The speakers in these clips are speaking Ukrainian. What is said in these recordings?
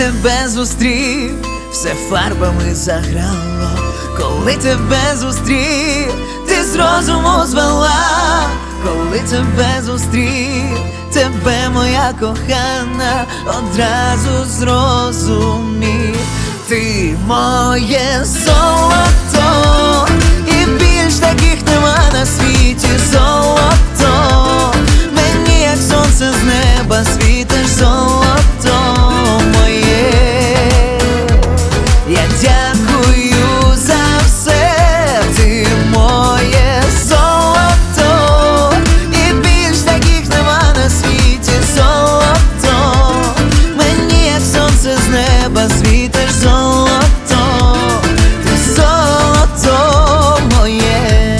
тебе зустрів, все фарбами заграло. Коли тебе зустрів, ти з розуму звела. Коли тебе зустрів, тебе, моя кохана, одразу зрозумів. Ти моє золото, і більш таких нема на світі. Золото, мені як сонце з неба світиш. Золото моє, я дякую за все. Ти моє золото, і більш таких нема на світі. Золото, мені як сонце з неба світиш. Золото, ти золото моє.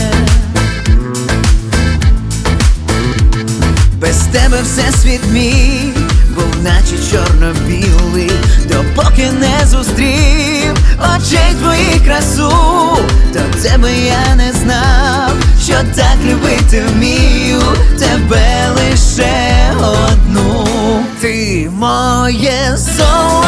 Без тебе всесвіт мій був наче чорно-білий, допоки не зустрів очей твоїх красу. До тебе я не знав, що так любити вмію, тебе лише одну. Ти моє золото,